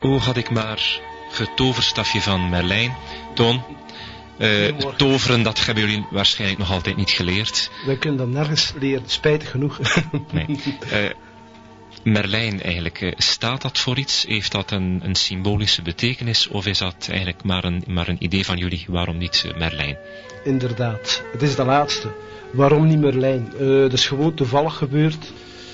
O, had ik maar het toverstafje van Merlijn. Toon, toveren, dat hebben jullie waarschijnlijk nog altijd niet geleerd. Wij kunnen dat nergens leren, spijtig genoeg. Nee. Merlijn eigenlijk, staat dat voor iets? Heeft dat een symbolische betekenis? Of is dat eigenlijk maar een idee van jullie? Waarom niet Merlijn? Inderdaad, het is de laatste. Waarom niet Merlijn? Dat is gewoon toevallig gebeurd.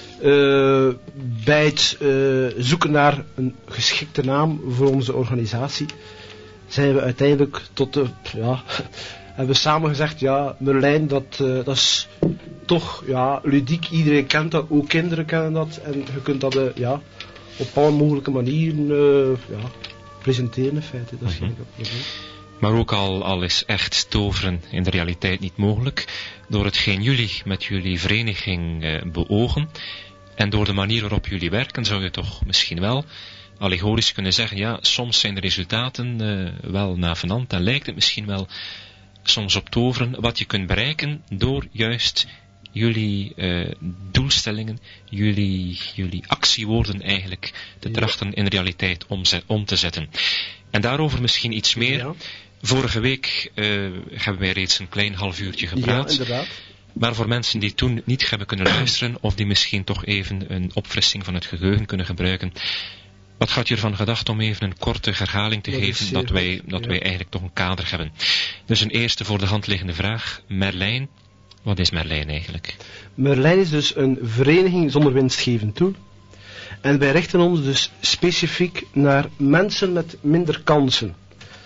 Bij het zoeken naar een geschikte naam voor onze organisatie zijn we uiteindelijk hebben we samen gezegd, ja, Merlijn, dat is toch, ja, ludiek, iedereen kent dat, ook kinderen kennen dat, en je kunt dat, op alle mogelijke manieren, presenteren in feite, dat is geen probleem. Maar ook al is echt toveren in de realiteit niet mogelijk, door hetgeen jullie met jullie vereniging beogen, en door de manier waarop jullie werken, zou je toch misschien wel allegorisch kunnen zeggen, ja, soms zijn de resultaten wel navenant, en lijkt het misschien wel soms op toveren, wat je kunt bereiken door juist jullie doelstellingen, jullie actiewoorden eigenlijk te trachten in realiteit om te zetten. En daarover misschien iets meer. Ja. Vorige week hebben wij reeds een klein half uurtje gepraat. Ja, inderdaad. Maar voor mensen die toen niet hebben kunnen luisteren, of die misschien toch even een opfrissing van het geheugen kunnen gebruiken, wat gaat je ervan gedacht om even een korte herhaling te geven, dat wij eigenlijk toch een kader hebben? Dus een eerste voor de hand liggende vraag, Merlijn. Wat is Merlijn eigenlijk? Merlijn is dus een vereniging zonder winstgevend doel. En wij richten ons dus specifiek naar mensen met minder kansen.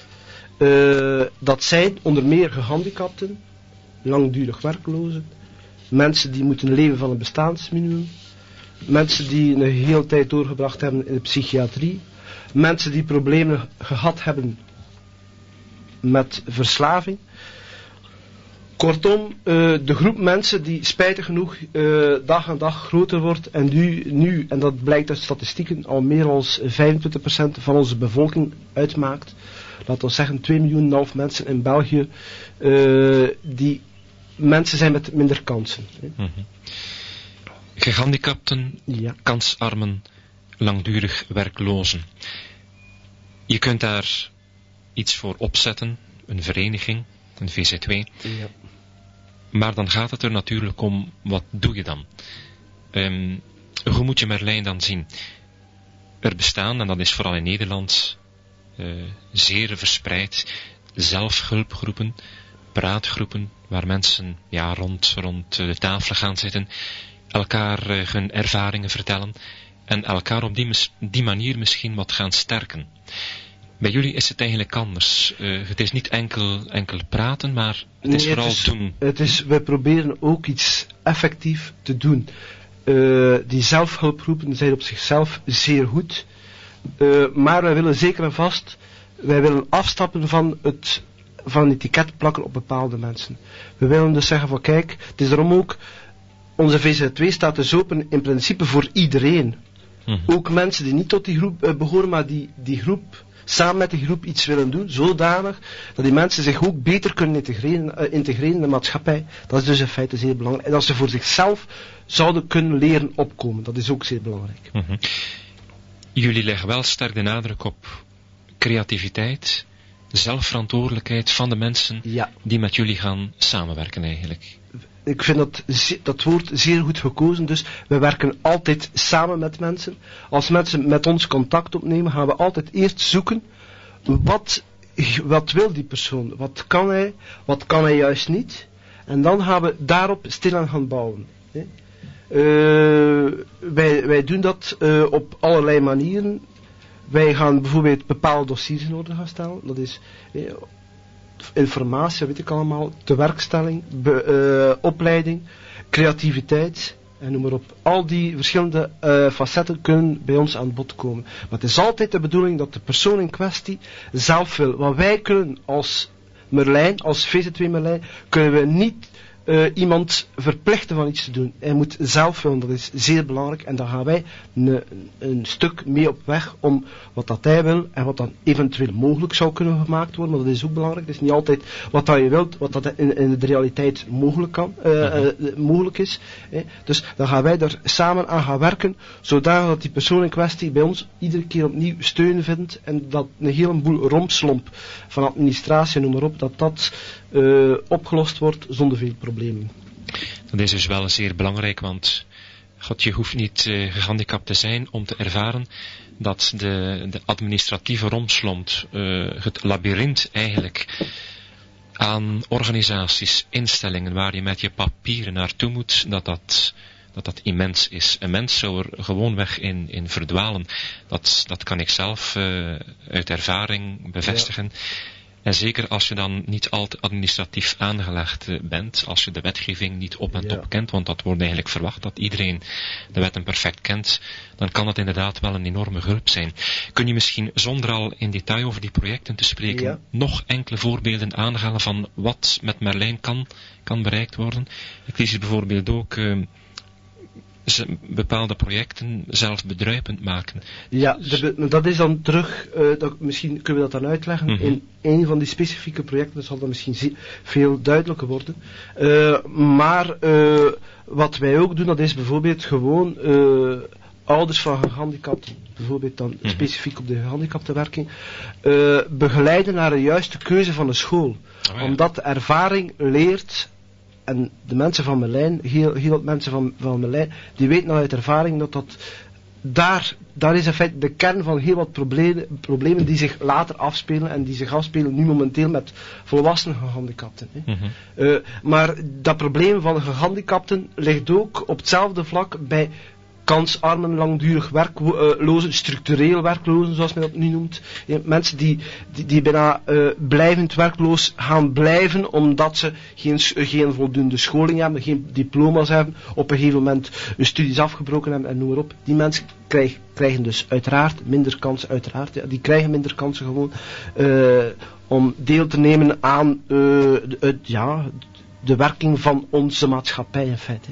Dat zijn onder meer gehandicapten, langdurig werklozen, mensen die moeten leven van een bestaansminimum, mensen die een hele tijd doorgebracht hebben in de psychiatrie, mensen die problemen gehad hebben met verslaving. Kortom, de groep mensen die spijtig genoeg dag aan dag groter wordt en nu, en dat blijkt uit statistieken, al meer dan 25% van onze bevolking uitmaakt. Laten we zeggen 2,5 miljoen mensen in België, die mensen zijn met minder kansen. Mm-hmm. Gehandicapten, kansarmen, langdurig werklozen. Je kunt daar iets voor opzetten, een vereniging, een VZW. Ja. Maar dan gaat het er natuurlijk om, wat doe je dan? Hoe moet je Merlijn dan zien? Er bestaan, en dat is vooral in Nederland zeer verspreid, zelfhulpgroepen, praatgroepen, waar mensen rond de tafel gaan zitten, elkaar hun ervaringen vertellen en elkaar op die manier misschien wat gaan sterken. Bij jullie is het eigenlijk anders. Het is niet enkel praten, maar het is vooral doen. We proberen ook iets effectief te doen. Die zelfhulpgroepen zijn op zichzelf zeer goed. Maar wij willen zeker en vast, wij willen afstappen van een etiket plakken op bepaalde mensen. We willen dus zeggen van kijk, het is daarom ook, onze VZ2 staat dus open in principe voor iedereen. Mm-hmm. Ook mensen die niet tot die groep behoren, maar die groep, samen met die groep iets willen doen, zodanig dat die mensen zich ook beter kunnen integreren in de maatschappij. Dat is dus in feite zeer belangrijk. En dat ze voor zichzelf zouden kunnen leren opkomen, dat is ook zeer belangrijk. Mm-hmm. Jullie leggen wel sterk de nadruk op creativiteit, zelfverantwoordelijkheid van de mensen die met jullie gaan samenwerken eigenlijk. Ik vind dat woord zeer goed gekozen, dus we werken altijd samen met mensen. Als mensen met ons contact opnemen, gaan we altijd eerst zoeken, wat wil die persoon, wat kan hij juist niet, en dan gaan we daarop stilaan gaan bouwen. Wij doen dat op allerlei manieren. Wij gaan bijvoorbeeld bepaalde dossiers in orde gaan stellen, dat is informatie, weet ik allemaal, tewerkstelling, opleiding, creativiteit en noem maar op. Al die verschillende facetten kunnen bij ons aan bod komen. Maar het is altijd de bedoeling dat de persoon in kwestie zelf wil. Want wij kunnen als Merlijn, als VZ2 Merlijn, kunnen we niet iemand verplichten van iets te doen. Hij moet zelf willen, dat is zeer belangrijk. En dan gaan wij een stuk mee op weg om wat dat hij wil en wat dan eventueel mogelijk zou kunnen gemaakt worden. Maar dat is ook belangrijk. Het is niet altijd wat dat je wilt, wat dat in de realiteit mogelijk is. Dus dan gaan wij er samen aan gaan werken, zodat die persoon in kwestie bij ons iedere keer opnieuw steun vindt en dat een heleboel rompslomp van administratie, noem maar op, dat opgelost wordt zonder veel problemen. Dat is dus wel zeer belangrijk, want je hoeft niet gehandicapt te zijn om te ervaren dat de administratieve rompslomp, het labyrint eigenlijk aan organisaties, instellingen waar je met je papieren naartoe moet, dat immens is. Een mens zou er gewoonweg in verdwalen. Dat kan ik zelf uit ervaring bevestigen. Ja. En zeker als je dan niet al te administratief aangelegd bent, als je de wetgeving niet op en top kent, want dat wordt eigenlijk verwacht dat iedereen de wetten perfect kent, dan kan dat inderdaad wel een enorme hulp zijn. Kun je misschien, zonder al in detail over die projecten te spreken, nog enkele voorbeelden aanhalen van wat met Merlijn kan bereikt worden? Ik lees hier bijvoorbeeld ook bepaalde projecten zelf bedruipend maken. Ja, dat is dan terug, misschien kunnen we dat dan uitleggen, in een van die specifieke projecten zal dat misschien veel duidelijker worden. Maar wat wij ook doen, dat is bijvoorbeeld gewoon ouders van gehandicapten, bijvoorbeeld dan specifiek op de gehandicaptenwerking, begeleiden naar de juiste keuze van de school. Omdat de ervaring leert. En de mensen van Merlijn, heel wat mensen van Merlijn, die weten uit ervaring dat daar is in feite de kern van heel wat problemen die zich later afspelen en die zich afspelen nu momenteel met volwassen gehandicapten. Maar dat probleem van de gehandicapten ligt ook op hetzelfde vlak bij kansarmen, langdurig werklozen, structureel werklozen, zoals men dat nu noemt. Mensen die bijna blijvend werkloos gaan blijven, omdat ze geen voldoende scholing hebben, geen diploma's hebben, op een gegeven moment hun studies afgebroken hebben en noem maar op. Die mensen krijgen dus uiteraard minder kansen, die krijgen minder kansen gewoon om deel te nemen aan de werking van onze maatschappij in feite.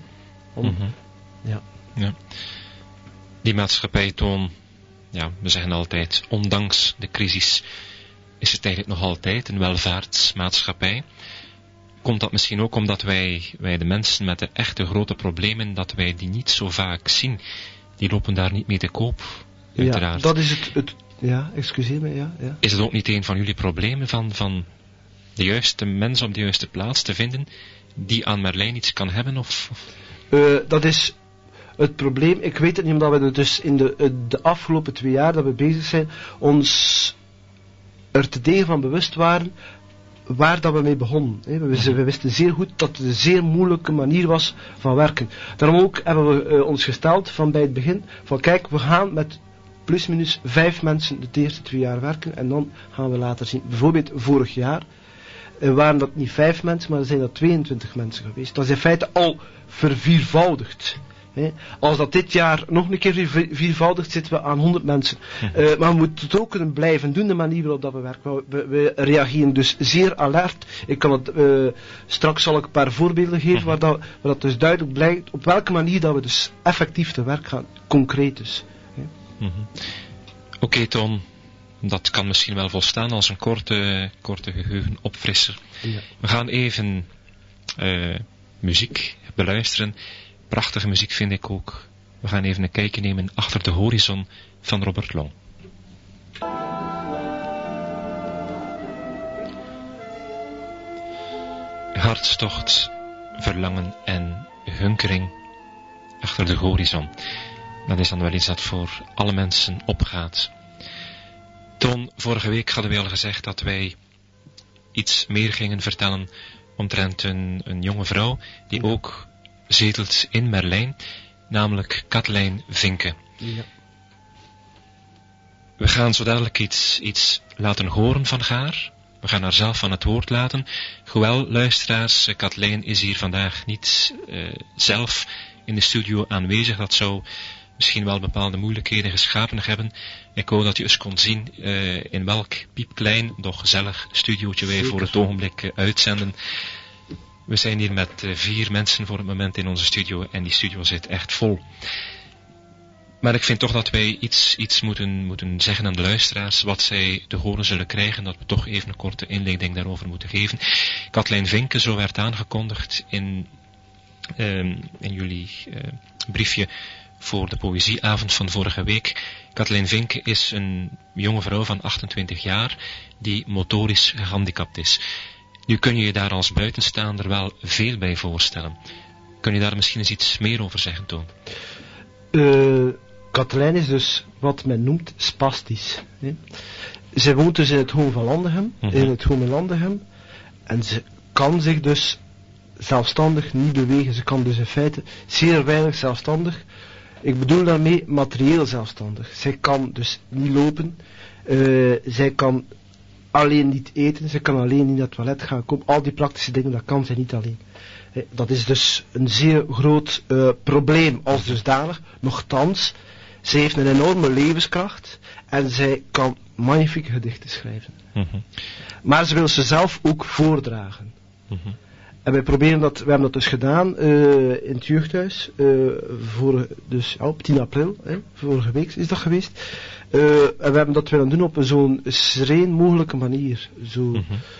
Ja. Die maatschappij toon, we zeggen altijd, ondanks de crisis is het eigenlijk nog altijd een welvaartsmaatschappij. Komt dat misschien ook omdat wij de mensen met de echte grote problemen, dat wij die niet zo vaak zien? Die lopen daar niet mee te koop, uiteraard. Ja, dat is het excuseer me, ja. Is het ook niet een van jullie problemen van de juiste mens op de juiste plaats te vinden, die aan Merlijn iets kan hebben? Dat is het probleem. Ik weet het niet, omdat we er dus in de afgelopen 2 jaar dat we bezig zijn, ons er te degen van bewust waren waar dat we mee begonnen. We wisten zeer goed dat het een zeer moeilijke manier was van werken. Daarom ook hebben we ons gesteld van bij het begin, van kijk, we gaan met plusminus 5 mensen de eerste 2 jaar werken en dan gaan we later zien. Bijvoorbeeld vorig jaar waren dat niet 5 mensen, maar er zijn dat 22 mensen geweest. Dat is in feite al verviervoudigd. Als dat dit jaar nog een keer viervoudigt, zitten we aan 100 mensen. Maar we moeten het ook kunnen blijven doen, de manier waarop dat we werken. We reageren dus zeer alert. Straks zal ik een paar voorbeelden geven, waar dat dus duidelijk blijkt op welke manier dat we dus effectief te werk gaan. Concreet dus. Oké, Toon. Dat kan misschien wel volstaan als een korte geheugenopfrisser. Ja. We gaan even muziek beluisteren. Prachtige muziek vind ik ook. We gaan even een kijkje nemen achter de horizon van Robert Long. Hartstocht, verlangen en hunkering achter de horizon. Dat is dan wel iets dat voor alle mensen opgaat. Toon, vorige week hadden wij al gezegd dat wij iets meer gingen vertellen omtrent een jonge vrouw die ook zetelt in Merlijn, namelijk Katelijne Vinke. Ja. We gaan zo dadelijk iets laten horen van haar. We gaan haar zelf van het woord laten. Hoewel, luisteraars, Katelijne is hier vandaag niet zelf in de studio aanwezig. Dat zou misschien wel bepaalde moeilijkheden geschapen hebben. Ik wou dat u eens kon zien in welk piepklein, doch gezellig studiootje wij voor het ogenblik uitzenden. We zijn hier met 4 mensen voor het moment in onze studio en die studio zit echt vol. Maar ik vind toch dat wij iets moeten zeggen aan de luisteraars, wat zij te horen zullen krijgen, dat we toch even een korte inleiding daarover moeten geven. Katlijn Vinke, zo werd aangekondigd in jullie briefje voor de poëzieavond van vorige week. Katlijn Vinke is een jonge vrouw van 28 jaar die motorisch gehandicapt is. Nu kun je je daar als buitenstaander wel veel bij voorstellen. Kun je daar misschien eens iets meer over zeggen, Toon? Katlijn is dus wat men noemt spastisch. Hè. Zij woont dus in het Home van Landegem, in het Home in Landegem, en ze kan zich dus zelfstandig niet bewegen. Ze kan dus in feite zeer weinig zelfstandig. Ik bedoel daarmee materieel zelfstandig. Zij kan dus niet lopen, zij kan alleen niet eten, ze kan alleen niet naar het toilet gaan komen. Al die praktische dingen, dat kan zij niet alleen. Dat is dus een zeer groot probleem als dusdanig. Nochtans, zij heeft een enorme levenskracht en zij kan magnifieke gedichten schrijven. Maar ze wil ze zelf ook voordragen. En wij proberen dat, we hebben dat dus gedaan in het jeugdhuis, op 10 april, vorige week is dat geweest. En we hebben dat willen doen op zo'n sereen mogelijke manier. Zo,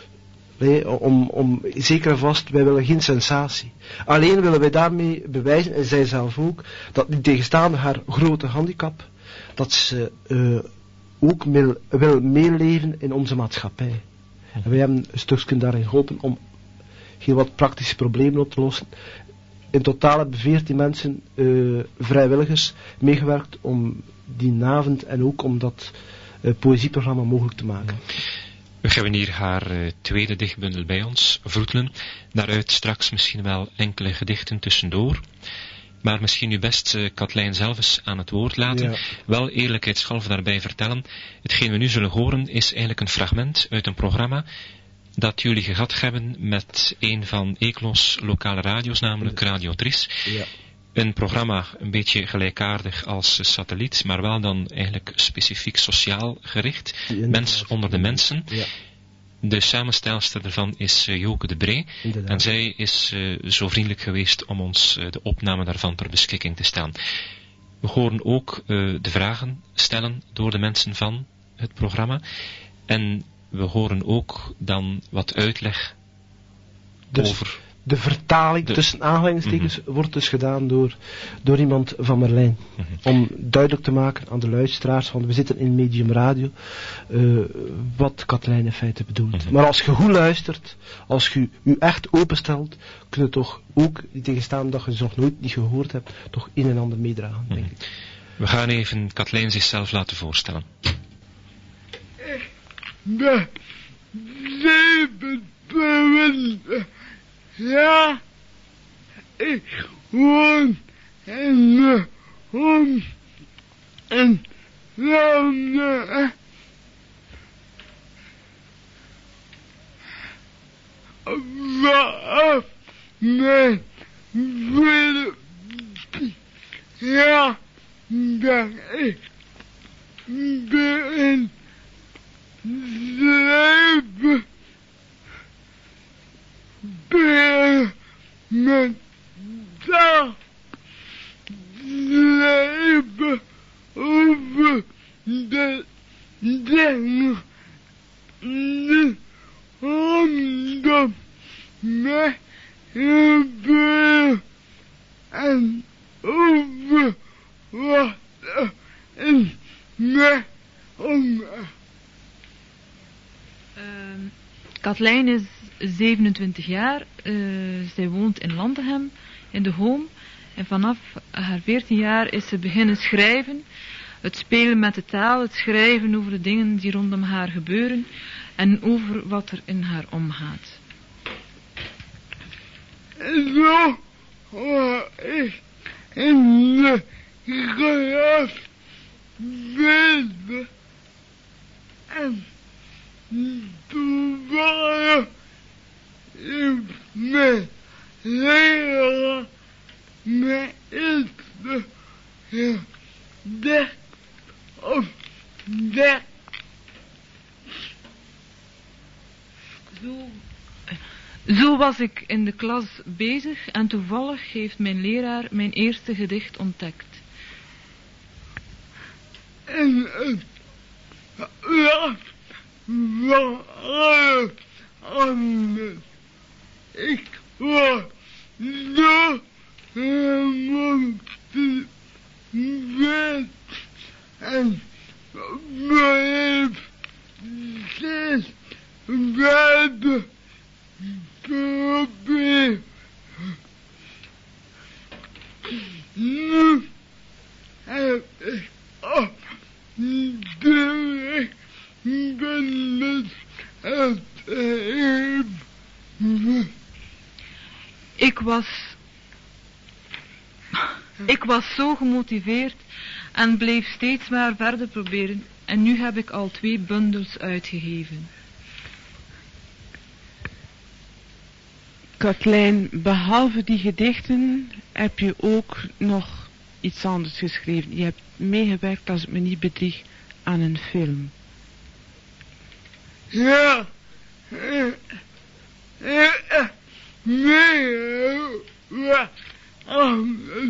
om zeker en vast, wij willen geen sensatie. Alleen willen wij daarmee bewijzen, en zij zelf ook, dat niet tegenstaande haar grote handicap, dat ze ook wil meeleven in onze maatschappij. En wij hebben een stukje daarin geholpen om heel wat praktische problemen op te lossen. In totaal hebben 14 mensen, vrijwilligers, meegewerkt om die avond en ook om dat poëzieprogramma mogelijk te maken. We hebben hier haar tweede dichtbundel bij ons, Vroetelen. Daaruit straks misschien wel enkele gedichten tussendoor. Maar misschien nu best Katlijn zelf eens aan het woord laten. Ja. Wel eerlijkheidshalve daarbij vertellen. Hetgeen we nu zullen horen is eigenlijk een fragment uit een programma dat jullie gehad hebben met een van Eeklos lokale radio's, namelijk Radio Tris. Ja. Een programma een beetje gelijkaardig als Satelliet, maar wel dan eigenlijk specifiek sociaal gericht. Mens onder de mensen. Ja. De samenstelster ervan is Joke de Bree. Inderdaad. En zij is zo vriendelijk geweest om ons de opname daarvan ter beschikking te stellen. We horen ook de vragen stellen door de mensen van het programma. En we horen ook dan wat uitleg over... De vertaling tussen aanhalingstekens wordt dus gedaan door iemand van Merlijn. Om duidelijk te maken aan de luisteraars, want we zitten in Medium Radio, wat Katlijn in feite bedoelt. Maar als je goed luistert, als je je echt openstelt, kun je toch ook, die tegenstaan dat je ze nog nooit niet gehoord hebt, toch een en ander meedragen, denk ik. We gaan even Katlijn zichzelf laten voorstellen. De 7 ja, ik woon in de Home in Landegem. Vanaf mijn tweede jaar dat ik begin schrijven met dat leven over de dingen die rondom mij gebeuren en over wat in mij omgaat. Katlijn is 27 jaar, zij woont in Landegem, in de Home. En vanaf haar 14 jaar is ze beginnen schrijven. Het spelen met de taal, het schrijven over de dingen die rondom haar gebeuren. En over wat er in haar omgaat. Zo hoor ik in de klas bezig. En toevallig heeft mijn leraar mij iets gezegd of dat. Zo was ik in de klas bezig en toevallig heeft mijn leraar mijn eerste gedicht ontdekt. En het was van alle anderen. Ik was zo gemotiveerd en bleef steeds verder proberen. Nu heb ik op de weg benut het even. Ik was zo gemotiveerd en bleef steeds maar verder proberen en nu heb ik al 2 bundels uitgegeven. Katlijn, behalve die gedichten heb je ook nog iets anders geschreven. Je hebt meegewerkt, als ik me niet bedrieg, aan een film. Ja, nee, anders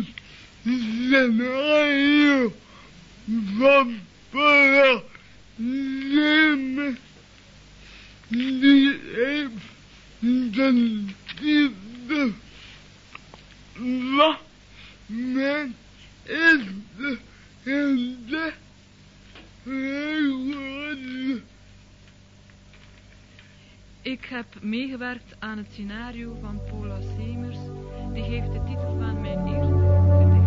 scenario van Paradigmen die heeft de titel Wat men is de gedicht geworden. Ik heb meegewerkt aan het scenario van Paula Semers. Die geeft de titel van mijn eerste gedicht.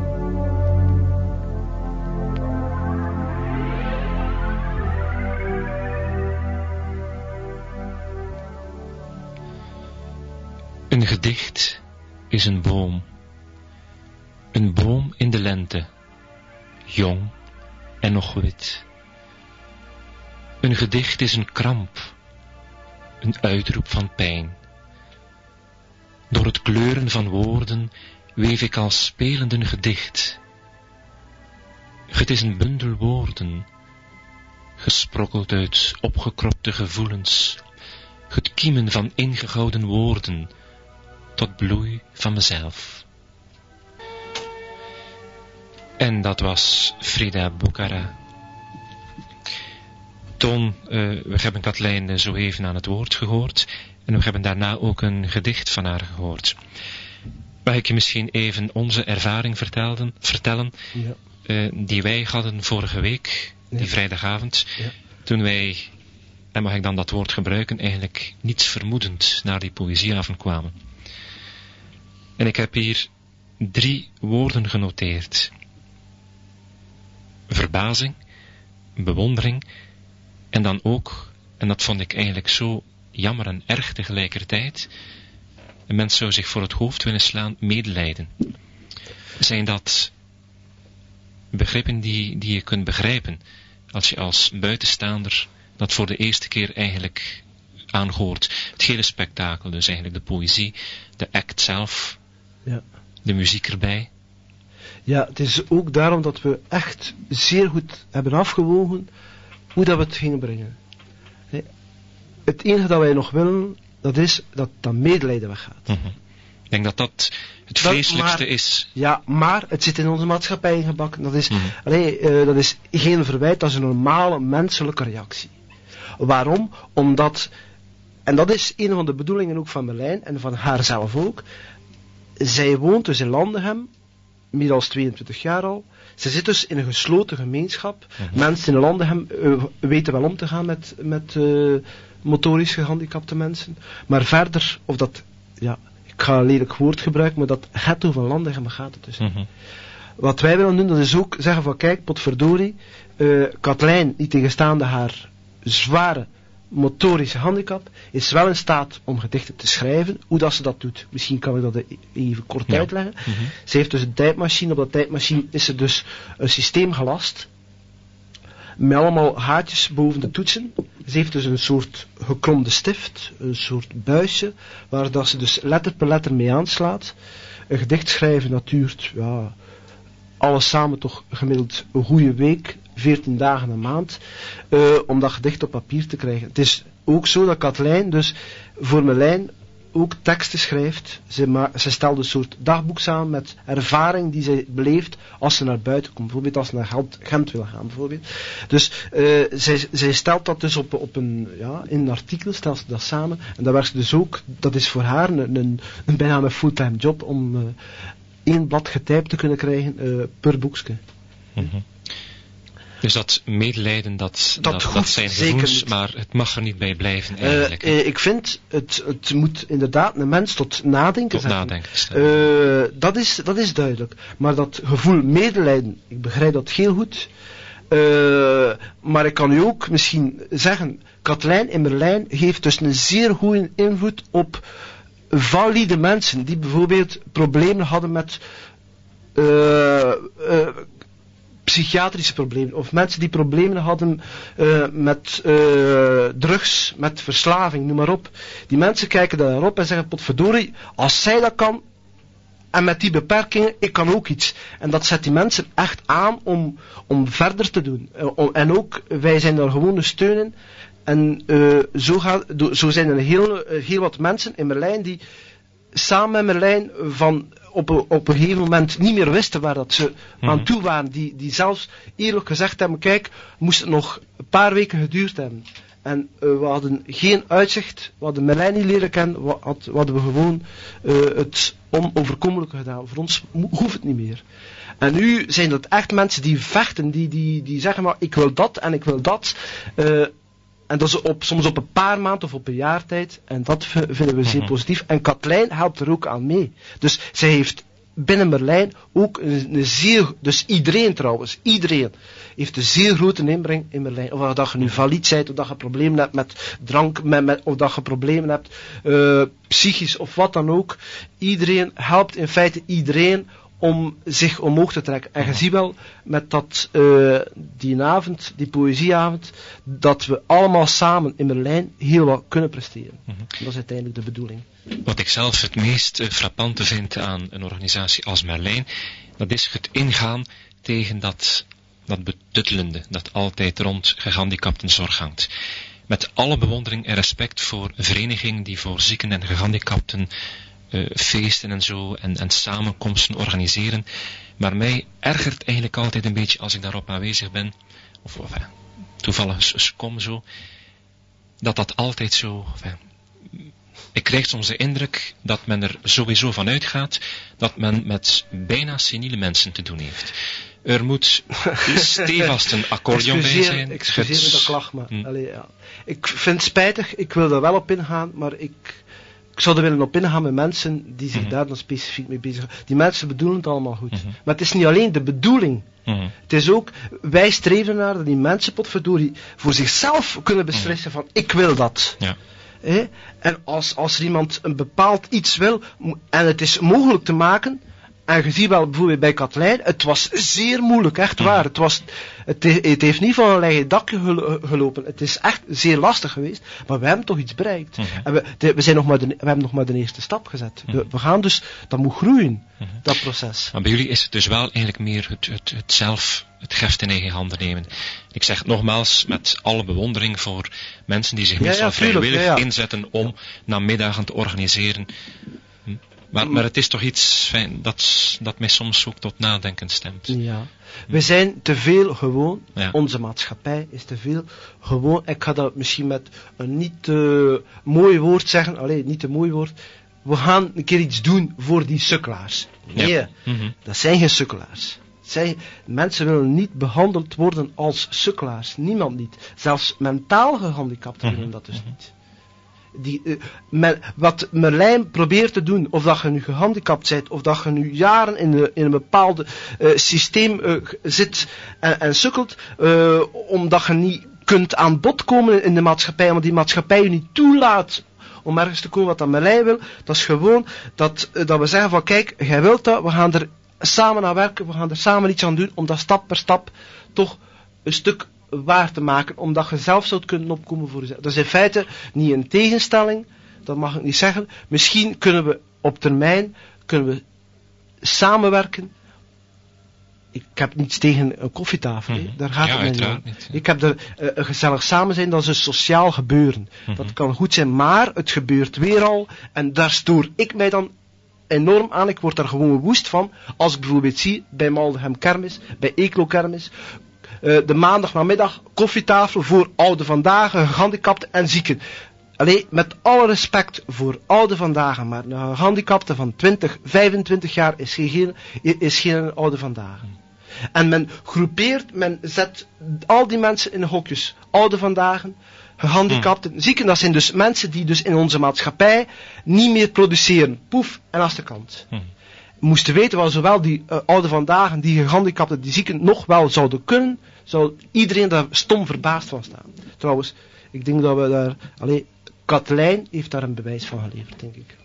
Een gedicht is een boom. Een boom in de lente, jong en nog wit. Een gedicht is een kramp, een uitroep van pijn. Door het kleuren van woorden weef ik als spelend een gedicht. Het is een bundel woorden, gesprokkeld uit opgekropte gevoelens, het kiemen van ingegouden woorden, tot bloei van mezelf. En dat was Frida Bocara. Toon, we hebben Katlijn zo even aan het woord gehoord en we hebben daarna ook een gedicht van haar gehoord. Mag ik je misschien even onze ervaring vertellen Ja. Die wij hadden vorige week, die vrijdagavond, toen wij, en mag ik dan dat woord gebruiken, eigenlijk niets vermoedend naar die poëzieavond kwamen. En ik heb hier 3 woorden genoteerd. Verbazing, bewondering en dan ook, en dat vond ik eigenlijk zo jammer en erg tegelijkertijd, een mens zou zich voor het hoofd willen slaan, medelijden. Zijn dat begrippen die je kunt begrijpen als je als buitenstaander dat voor de eerste keer eigenlijk aanhoort? Het hele spektakel, dus eigenlijk de poëzie, de act zelf, de muziek erbij. Ja, het is ook daarom dat we echt zeer goed hebben afgewogen hoe dat we het gingen brengen. Het enige dat wij nog willen, dat is dat medelijden weggaat. Mm-hmm. Ik denk dat dat het vreselijkste is. Ja, maar het zit in onze maatschappij ingebakken. Dat is, dat is geen verwijt, dat is een normale menselijke reactie. Waarom? Omdat, en dat is een van de bedoelingen ook van Merlijn en van haar zelf ook, zij woont dus in Landegem, meer dan 22 jaar al. Ze zit dus in een gesloten gemeenschap. Mensen in Landegem weten wel om te gaan met motorisch gehandicapte mensen. Maar verder, of dat, ik ga een lelijk woord gebruiken, maar dat ghetto van Landegem gaat het dus. Wat wij willen doen, dat is ook zeggen van kijk, potverdorie, Katlijn, die tegenstaande haar zware motorische handicap, is wel in staat om gedichten te schrijven. Hoe dat ze dat doet, misschien kan ik dat even kort uitleggen. Ze heeft dus een tijdmachine. Op dat tijdmachine is ze dus een systeem gelast met allemaal haartjes boven de toetsen. Ze heeft dus een soort gekromde stift, een soort buisje, waar dat ze dus letter per letter mee aanslaat. Een gedicht schrijven, dat duurt, alles samen toch gemiddeld een goede week, 14 dagen een maand, om dat gedicht op papier te krijgen. Het is ook zo dat Katlijn dus voor Merlijn ook teksten schrijft. Ze stelt een soort dagboek samen met ervaring die zij beleeft als ze naar buiten komt. Bijvoorbeeld als ze naar Gent wil gaan. Bijvoorbeeld. Dus zij stelt dat dus in een artikel, stelt ze dat samen. En dat werkt ze dus ook, dat is voor haar bijna een fulltime job om 1 blad getypt te kunnen krijgen per boekje. Mm-hmm. Dus dat medelijden, dat zijn zeker gevoelens, maar het mag er niet bij blijven eigenlijk. Ik vind, het moet inderdaad een mens tot nadenken zetten. Dat is duidelijk. Maar dat gevoel medelijden, ik begrijp dat heel goed. Maar ik kan u ook misschien zeggen, Katelijn in Berlijn heeft dus een zeer goede invloed op valide mensen die bijvoorbeeld problemen hadden met psychiatrische problemen, of mensen die problemen hadden met drugs, met verslaving, noem maar op. Die mensen kijken daarop en zeggen, potverdorie, als zij dat kan, en met die beperkingen, ik kan ook iets. En dat zet die mensen echt aan om verder te doen. En ook, wij zijn daar gewoon een steun in. En zo zijn er heel wat mensen in Berlijn die samen met Merlijn op een gegeven moment niet meer wisten waar dat ze aan toe waren. Die zelfs eerlijk gezegd hebben, kijk, moest het nog een paar weken geduurd hebben. En we hadden geen uitzicht, we hadden Merlijn niet leren kennen, we hadden we gewoon het onoverkomelijke gedaan. Voor ons hoeft het niet meer. En nu zijn dat echt mensen die vechten, die zeggen maar, ik wil dat en ik wil dat. En dat is soms op een paar maanden of op een jaar tijd. En dat vinden we zeer positief. En Katelijn helpt er ook aan mee. Dus zij heeft binnen Berlijn ook een zeer... Dus iedereen trouwens, iedereen heeft een zeer grote inbreng in Berlijn. Of dat je nu valide bent, of dat je problemen hebt met drank, of dat je problemen hebt psychisch of wat dan ook. Iedereen helpt in feite iedereen om zich omhoog te trekken. En je ziet wel, met die avond, die poëzieavond, dat we allemaal samen in Berlijn heel wat kunnen presteren. Dat is uiteindelijk de bedoeling. Wat ik zelf het meest frappante vind aan een organisatie als Merlijn, dat is het ingaan tegen dat betuttelende, dat altijd rond gehandicaptenzorg hangt. Met alle bewondering en respect voor een vereniging die voor zieken en gehandicapten feesten en zo, en samenkomsten organiseren. Maar mij ergert eigenlijk altijd een beetje als ik daarop aanwezig ben, of toevallig kom zo, dat altijd zo... Ik krijg soms de indruk dat men er sowieso van uitgaat dat men met bijna seniele mensen te doen heeft. Er moet stevast een accordeon bij zijn. Excuseer me dat klacht, maar... Allee, ja. Ik vind het spijtig, ik wil daar wel op ingaan, maar ik zou er willen op ingaan met mensen die zich daar dan specifiek mee bezighouden. Die mensen bedoelen het allemaal goed. Maar het is niet alleen de bedoeling. Het is ook, wij streven naar dat die mensen, potverdorie, voor zichzelf kunnen beslissen van, ik wil dat. Ja. En als er iemand een bepaald iets wil, en het is mogelijk te maken, en je ziet wel bijvoorbeeld bij Katelijn, het was zeer moeilijk, echt waar. Het heeft niet van een lege dakje gelopen, het is echt zeer lastig geweest, maar we hebben toch iets bereikt. En we hebben nog maar de eerste stap gezet. We gaan dus, dat moet groeien, dat proces. Maar bij jullie is het dus wel eigenlijk meer het zelf, het heft in eigen handen nemen. Ik zeg het nogmaals, met alle bewondering voor mensen die zich meestal vrijwillig inzetten om namiddagen te organiseren. Maar het is toch iets dat mij soms ook tot nadenken stemt. Ja. We zijn te veel gewoon, onze maatschappij is te veel gewoon, ik ga dat misschien met een niet te mooi woord zeggen, niet te mooi woord, we gaan een keer iets doen voor die sukkelaars. Nee, dat zijn geen sukkelaars. Mensen willen niet behandeld worden als sukkelaars, niemand niet. Zelfs mentaal gehandicapten willen dat dus niet. Wat Merlijn probeert te doen, of dat je nu gehandicapt bent, of dat je nu jaren in een bepaald systeem zit en sukkelt, omdat je niet kunt aan bod komen in de maatschappij, omdat die maatschappij je niet toelaat om ergens te komen wat dat Merlijn wil, dat is gewoon dat we zeggen van kijk, jij wilt dat, we gaan er samen aan werken, we gaan er samen iets aan doen, om dat stap per stap toch een stuk waar te maken, omdat je zelf zou kunnen opkomen voor jezelf. Dat is in feite niet een tegenstelling, dat mag ik niet zeggen. Misschien kunnen we op termijn samenwerken ik heb niets tegen een koffietafel. Hè. Daar gaat het mij niet om. Niet, Ik heb er een gezellig samen zijn, dat is een sociaal gebeuren. Dat kan goed zijn, maar het gebeurt weer al. En daar stoor ik mij dan enorm aan. Ik word daar gewoon woest van. Als ik bijvoorbeeld zie, bij Maldegem Kermis, bij Eeklo Kermis, de maandag namiddag koffietafel voor oude vandaag, gehandicapten en zieken. Allee, met alle respect voor oude vandaag, maar een gehandicapte van 20, 25 jaar is geen oude vandaag. En men groepeert, men zet al die mensen in hokjes. Oude vandaag, gehandicapten, zieken, dat zijn dus mensen die dus in onze maatschappij niet meer produceren. Poef, en aan de kant. We moesten weten wel zowel die oude vandaag, die gehandicapten, die zieken nog wel zouden kunnen, zou iedereen daar stom verbaasd van staan. Trouwens, ik denk dat we daar... Allee, Katelijn heeft daar een bewijs van geleverd, denk ik.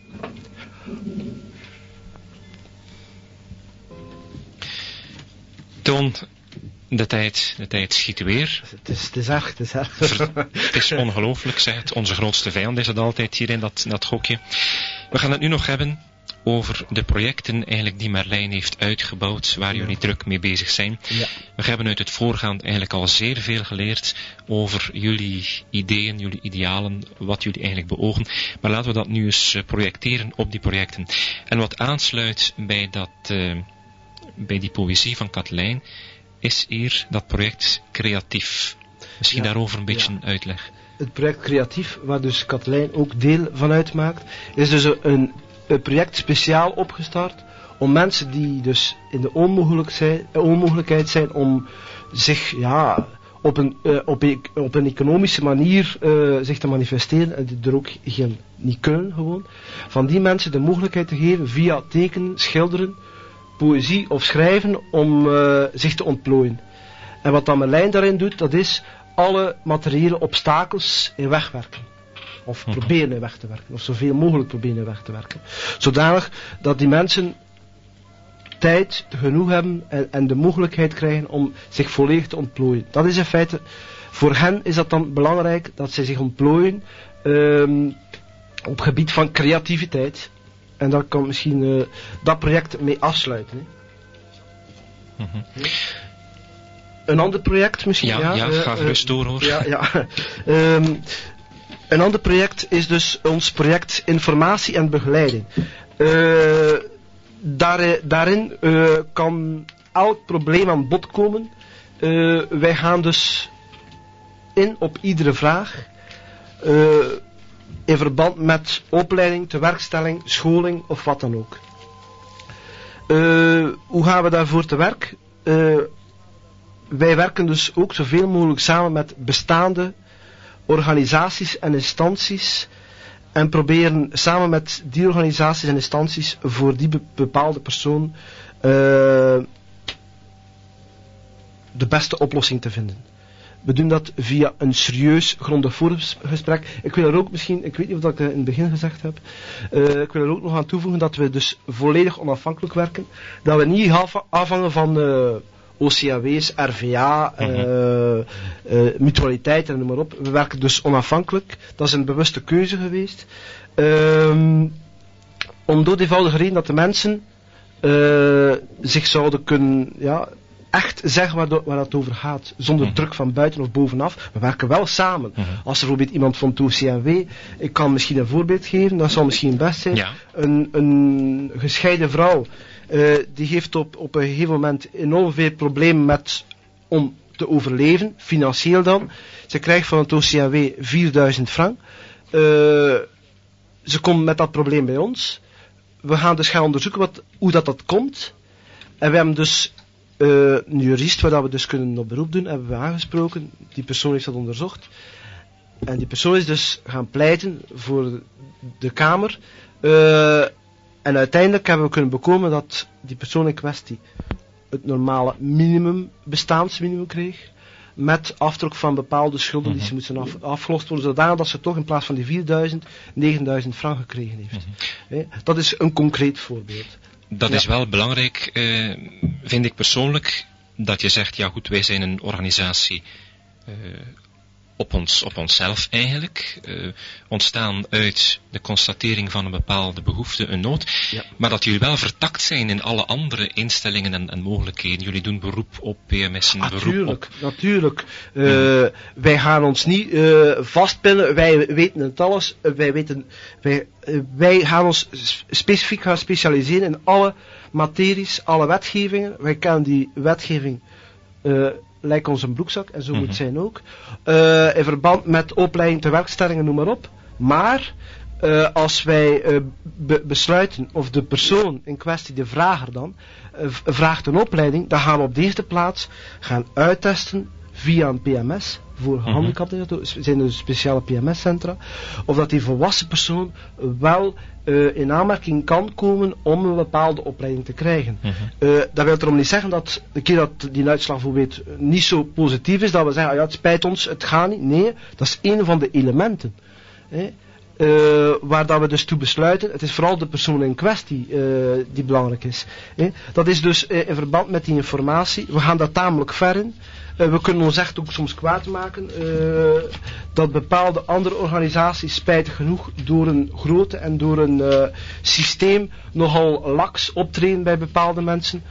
Toon, de tijd schiet weer. Het is erg. Het is ongelooflijk, zeg het. Onze grootste vijand is het altijd hier in dat hokje. We gaan het nu nog hebben over de projecten eigenlijk die Merlijn heeft uitgebouwd, waar jullie druk mee bezig zijn. Ja. We hebben uit het voorgaand eigenlijk al zeer veel geleerd over jullie ideeën, jullie idealen, wat jullie eigenlijk beogen. Maar laten we dat nu eens projecteren op die projecten. En wat aansluit bij die poëzie van Katelijn, is hier dat project Creatief. Misschien daarover een beetje een uitleg. Het project Creatief, waar dus Katelijn ook deel van uitmaakt, is dus een project speciaal opgestart om mensen die dus in de onmogelijkheid zijn om zich op een economische manier zich te manifesteren en die er ook niet kunnen gewoon, van die mensen de mogelijkheid te geven via tekenen, schilderen, poëzie of schrijven om zich te ontplooien. En wat dan Merlijn daarin doet, dat is alle materiële obstakels in wegwerken. Of proberen weg te werken. Of zoveel mogelijk proberen weg te werken. Zodanig dat die mensen tijd genoeg hebben en de mogelijkheid krijgen om zich volledig te ontplooien. Dat is in feite, voor hen is dat dan belangrijk dat zij zich ontplooien op het gebied van creativiteit. En daar kan misschien dat project mee afsluiten. Hè. Een ander project misschien? Ga gerust door hoor. Een ander project is dus ons project Informatie en Begeleiding. Daarin kan elk probleem aan bod komen. Wij gaan dus in op iedere vraag. In verband met opleiding, tewerkstelling, scholing of wat dan ook. Hoe gaan we daarvoor te werk? Wij werken dus ook zoveel mogelijk samen met bestaande organisaties en instanties en proberen samen met die organisaties en instanties voor die bepaalde persoon de beste oplossing te vinden. We doen dat via een serieus, grondig voorgesprek. Ik wil er ook misschien, ik weet niet of dat ik in het begin gezegd heb, ik wil er ook nog aan toevoegen dat we dus volledig onafhankelijk werken. Dat we niet afhangen van OCAW's, RVA, mutualiteit en noem maar op. We werken dus onafhankelijk. Dat is een bewuste keuze geweest. Om door de eenvoudige reden dat de mensen zich zouden kunnen echt zeggen waar het over gaat, zonder druk van buiten of bovenaf. We werken wel samen. Als er bijvoorbeeld iemand van het OCMW, ik kan misschien een voorbeeld geven, dat zal misschien best zijn, een gescheiden vrouw, die heeft op een gegeven moment enorm veel problemen om te overleven, financieel dan. Ze krijgt van het OCMW 4000 frank. Ze komt met dat probleem bij ons. We gaan dus gaan onderzoeken hoe dat komt. En we hebben dus een jurist, waar we dus kunnen op beroep doen, hebben we aangesproken. Die persoon heeft dat onderzocht. En die persoon is dus gaan pleiten voor de Kamer. En uiteindelijk hebben we kunnen bekomen dat die persoon in kwestie het normale bestaansminimum kreeg. Met aftrok van bepaalde schulden die ze moesten afgelost worden, zodanig dat ze toch in plaats van die 4000, 9000 frank gekregen heeft. Dat is een concreet voorbeeld. Dat is wel belangrijk, vind ik persoonlijk, dat je zegt, ja goed, wij zijn een organisatie op onszelf eigenlijk, ontstaan uit de constatering van een bepaalde behoefte, een nood, Ja. maar dat jullie wel vertakt zijn in alle andere instellingen en mogelijkheden. Jullie doen beroep op PMS'en, beroep op... Natuurlijk. Wij gaan ons niet vastpinnen, wij weten het alles, wij gaan ons specifiek gaan specialiseren in alle materies, alle wetgevingen. Wij kennen die wetgeving lijkt ons een broekzak, en zo moet het zijn ook. In verband met opleiding ter werkstellingen, noem maar op. Maar als wij besluiten, of de persoon in kwestie, de vrager dan, vraagt een opleiding, dan gaan we op de eerste plaats gaan uittesten via een PMS. Voor gehandicapten zijn er speciale PMS-centra. Of dat die volwassen persoon wel in aanmerking kan komen om een bepaalde opleiding te krijgen. Dat wil erom niet zeggen dat de keer dat die uitslag bijvoorbeeld niet zo positief is, dat we zeggen, ja, het spijt ons, het gaat niet. Nee, dat is een van de elementen. Waar dat we dus toe besluiten. Het is vooral de persoon in kwestie die belangrijk is. Dat is dus in verband met die informatie. We gaan daar tamelijk ver in. We kunnen ons echt ook soms kwaad maken dat bepaalde andere organisaties, spijtig genoeg, door een grootte en door een systeem nogal laks optreden bij bepaalde mensen.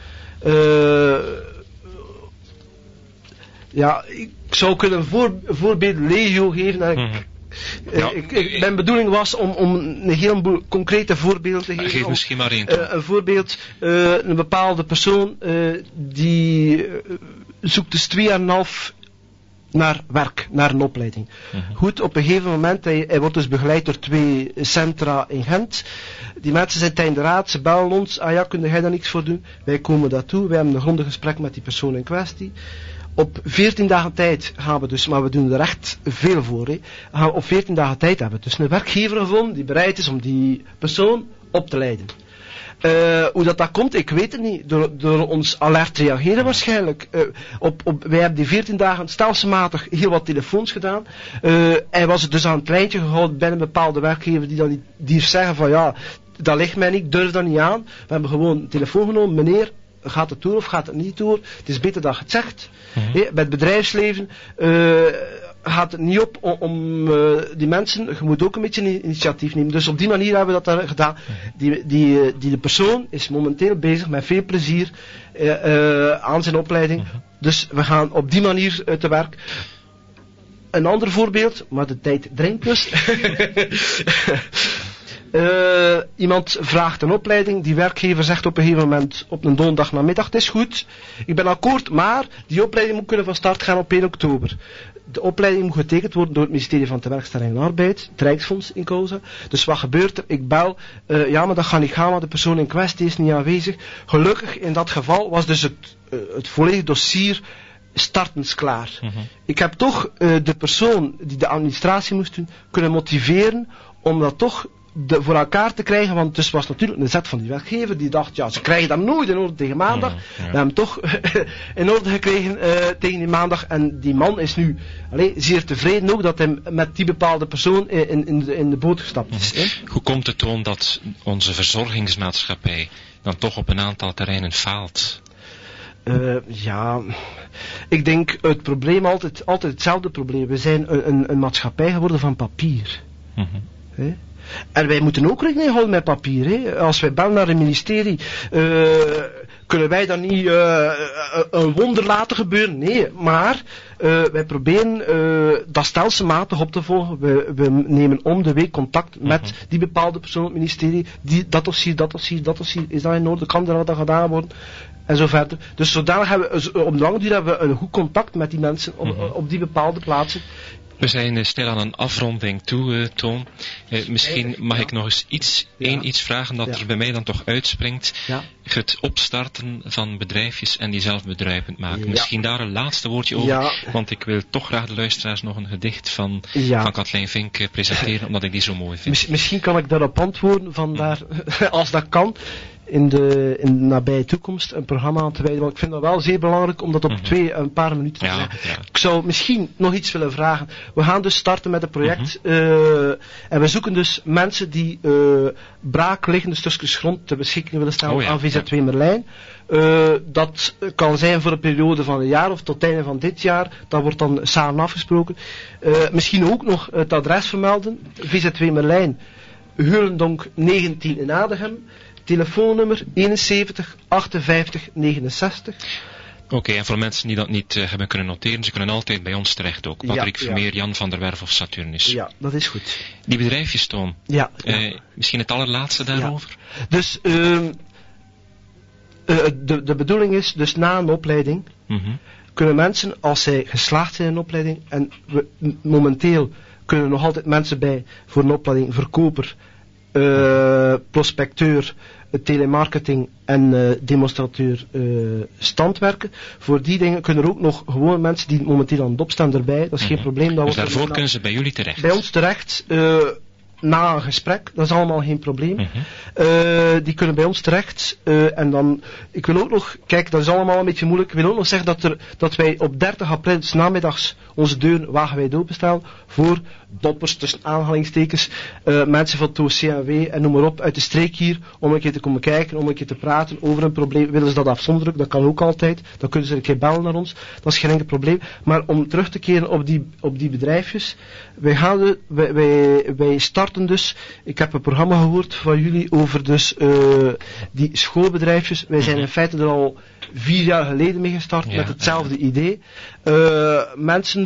Ja, ik zou kunnen voorbeeld legio geven. Mijn bedoeling was om een heel concrete voorbeeld te geven. Geef misschien maar één. Een voorbeeld, een bepaalde persoon die zoekt dus 2,5 naar werk, naar een opleiding. Goed, op een gegeven moment, hij wordt dus begeleid door 2 centra in Gent. Die mensen zijn in de raad, ze bellen ons, kun jij daar niks voor doen? Wij komen daartoe, wij hebben een grondig gesprek met die persoon in kwestie. Op 14 dagen tijd gaan we dus, maar we doen er echt veel voor. Op 14 dagen tijd hebben we dus een werkgever gevonden die bereid is om die persoon op te leiden. Hoe dat komt, ik weet het niet. Door ons alert reageren waarschijnlijk. Wij hebben die 14 dagen stelselmatig heel wat telefoons gedaan. Hij was dus aan het lijntje gehouden bij een bepaalde werkgever die dan die zeggen van ja, dat ligt mij niet, ik durf dat niet aan. We hebben gewoon een telefoon genomen, meneer, gaat het door of gaat het niet door? Het is beter dat je het zegt. Bij het bedrijfsleven gaat het niet op om die mensen, je moet ook een beetje initiatief nemen. Dus op die manier hebben we dat daar gedaan. Die persoon is momenteel bezig met veel plezier aan zijn opleiding. Dus we gaan op die manier te werk. Een ander voorbeeld, maar de tijd dringt dus. Iemand vraagt een opleiding, die werkgever zegt op een gegeven moment op een donderdagnamiddag, het is goed, ik ben akkoord, maar die opleiding moet kunnen van start gaan op 1 oktober. De opleiding moet getekend worden door het ministerie van Tewerkstelling en Arbeid, het Rijksfonds in causa. Dus wat gebeurt er? Ik bel, ja, maar dat gaat niet gaan, want de persoon in kwestie is niet aanwezig. Gelukkig in dat geval was dus het volledige dossier startens klaar. Ik heb toch de persoon die de administratie moest doen kunnen motiveren om dat toch voor elkaar te krijgen, want het was natuurlijk een zet van die werkgever die dacht, ja, ze krijgen dat nooit in orde tegen maandag. We hebben hem toch in orde gekregen tegen die maandag, en die man is nu zeer tevreden ook dat hij met die bepaalde persoon in de boot gestapt is. Hoe komt het dan dat onze verzorgingsmaatschappij dan toch op een aantal terreinen faalt? Ja, ik denk het probleem altijd hetzelfde probleem. We zijn een maatschappij geworden van papier. En wij moeten ook rekening houden met papier. Als wij bellen naar een ministerie, kunnen wij dan niet een wonder laten gebeuren? Nee, maar wij proberen dat stelselmatig op te volgen. We nemen om de week contact met die bepaalde persoon op het ministerie. Dat dossier, is dat in orde? Kan er wat gedaan worden? En zo verder. Dus zodanig hebben we, op de lange duur hebben we een goed contact met die mensen op die bepaalde plaatsen. We zijn stil aan een afronding toe, Toon. Misschien mag ik nog eens iets vragen dat er bij mij dan toch uitspringt. Ja. Het opstarten van bedrijfjes en die zelf bedruipend maken. Ja. Misschien daar een laatste woordje over, want ik wil toch graag de luisteraars nog een gedicht van Katlijn Vink presenteren, omdat ik die zo mooi vind. Misschien kan ik daarop antwoorden, vandaar, als dat kan. in de nabije toekomst een programma aan te wijden. Want ik vind dat wel zeer belangrijk om dat op een paar minuten te zeggen. Ja. Ik zou misschien nog iets willen vragen. We gaan dus starten met een project. En we zoeken dus mensen die braakliggende stukjes grond ter beschikking willen stellen aan VZ2 Merlijn. Dat kan zijn voor een periode van een jaar of tot het einde van dit jaar. Dat wordt dan samen afgesproken. Misschien ook nog het adres vermelden. VZ2 Merlijn, Heulendonk 19 in Adegem. Telefoonnummer 71 58 69. Oké, en voor mensen die dat niet hebben kunnen noteren, ze kunnen altijd bij ons terecht ook. Patrick Vermeer, Jan van der Werf of Saturnus. Ja, dat is goed. Die bedrijfjes, Toon. Ja. Misschien het allerlaatste daarover? Ja. Dus de bedoeling is, dus na een opleiding, kunnen mensen, als zij geslaagd zijn in een opleiding, en momenteel kunnen er nog altijd mensen bij voor een opleiding verkoper, prospecteur, telemarketing en demonstrateur standwerken. Voor die dingen kunnen er ook nog gewoon mensen die momenteel aan het opstaan erbij. Dat is geen probleem. Dus daarvoor kunnen ze bij jullie terecht? Bij ons terecht. Na een gesprek, dat is allemaal geen probleem. Die kunnen bij ons terecht. En dan, ik wil ook nog, kijk, dat is allemaal een beetje moeilijk. Ik wil ook nog zeggen dat wij op 30 april, dus namiddags, onze deuren wagenwijd openstellen voor doppers, tussen aanhalingstekens, mensen van het OCMW en noem maar op, uit de streek hier, om een keer te komen kijken, om een keer te praten over een probleem. Willen ze dat afzonderlijk? Dat kan ook altijd. Dan kunnen ze een keer bellen naar ons. Dat is geen enkel probleem. Maar om terug te keren op die bedrijfjes, wij starten dus, ik heb een programma gehoord van jullie over dus die schoolbedrijfjes. Wij zijn in feite er al 4 jaar geleden mee gestart met hetzelfde idee. Mensen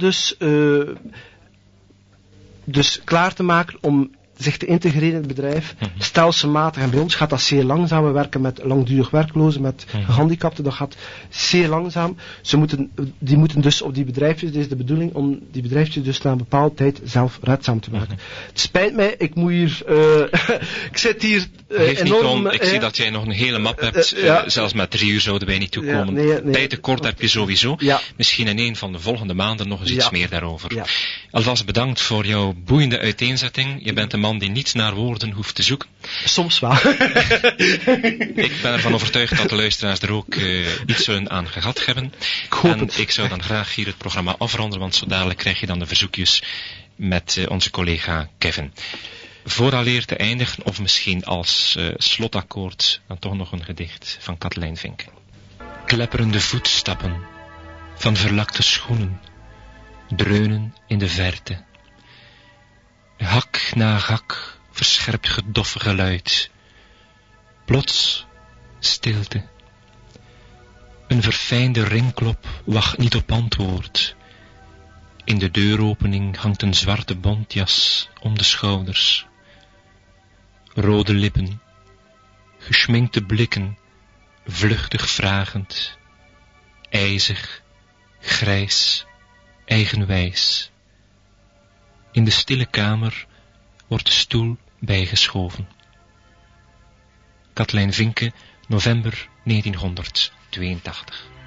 dus klaar te maken om zich te integreren in het bedrijf, stelselmatig. En bij ons gaat dat zeer langzaam. We werken met langdurig werklozen, met gehandicapten. Dat gaat zeer langzaam. Die moeten dus op die bedrijfjes, dit is de bedoeling, om die bedrijfjes dus na een bepaalde tijd zelf redzaam te maken. Het spijt mij, ik moet hier, ik zit hier enorm... Ik zie dat jij nog een hele map hebt, zelfs met 3 uur zouden wij niet toekomen. Tijd tekort heb je sowieso. Ja. Misschien in een van de volgende maanden nog eens iets meer daarover. Ja. Alvast bedankt voor jouw boeiende uiteenzetting. Je bent een man die niet naar woorden hoeft te zoeken. Soms wel. Ik ben ervan overtuigd dat de luisteraars er ook iets zullen aan gehad hebben. Ik zou dan graag hier het programma afronden, want zo dadelijk krijg je dan de verzoekjes met onze collega Kevin. Vooraleer te eindigen, of misschien als slotakkoord, dan toch nog een gedicht van Katelijn Vinken. Klepperende voetstappen van verlakte schoenen dreunen in de verte. Hak na hak verscherpt gedoffe geluid. Plots stilte. Een verfijnde ringklop wacht niet op antwoord. In de deuropening hangt een zwarte bontjas om de schouders. Rode lippen, geschminkte blikken, vluchtig vragend, ijzig, grijs, eigenwijs. In de stille kamer wordt de stoel bijgeschoven. Katelijn Vinken, november 1982.